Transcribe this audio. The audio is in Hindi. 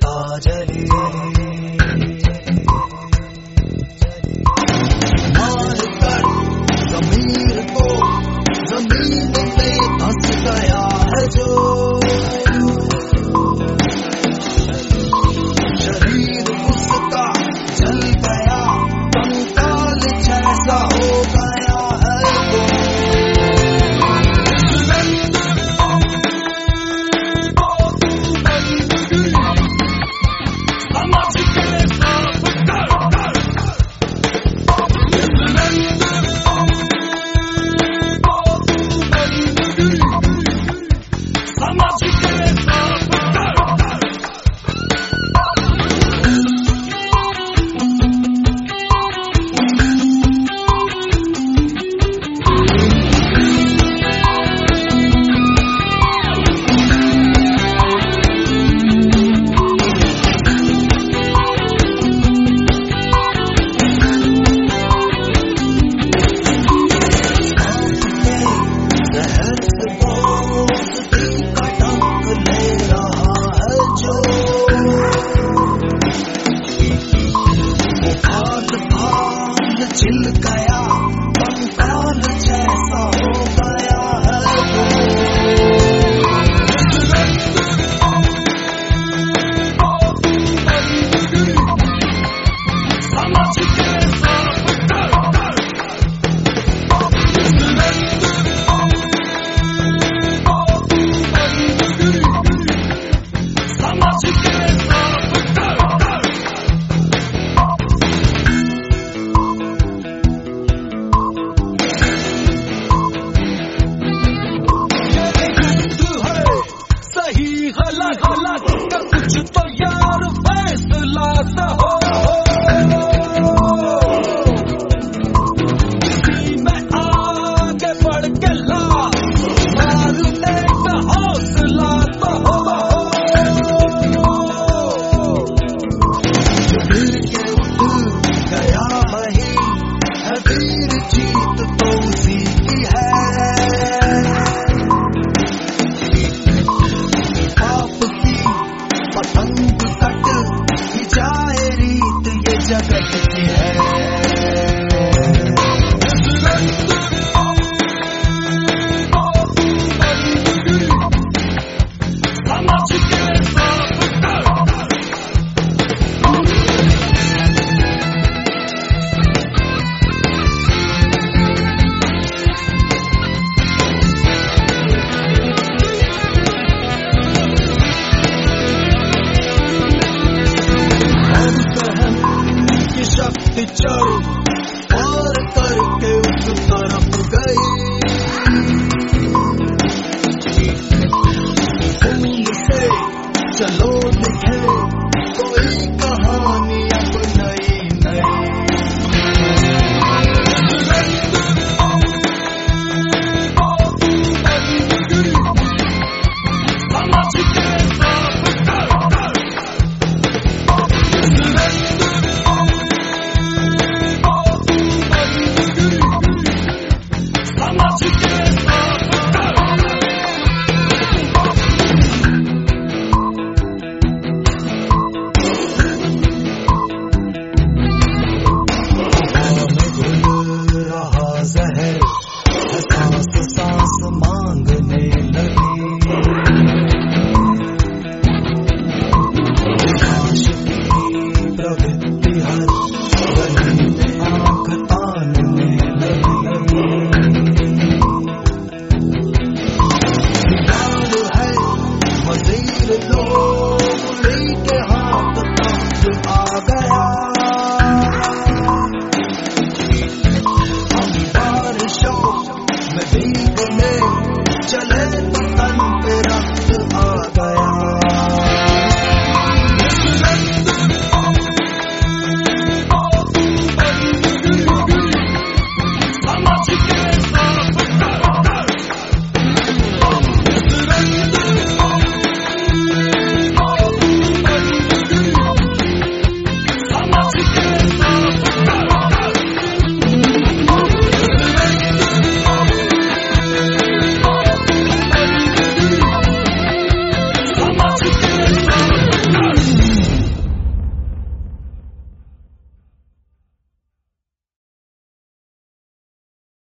ज्योता जले। मारकर ज़मीर को ज़मीन में धंस गया है जो, शरीर उसका जल गया, कंकाल जैसा हो गया है वो। छिल गया, कंकाल जैसा हो गया है वो। का कुछ तो यार फैसला सा हो, इसी में आगे बढ़ के ला मारने का हौसला तो हो। दिल के उठ गया वही है वीर, जीत तो उसी की है। पतंग कट ही जाए रीत ये जगत की है। शक्ति चढ़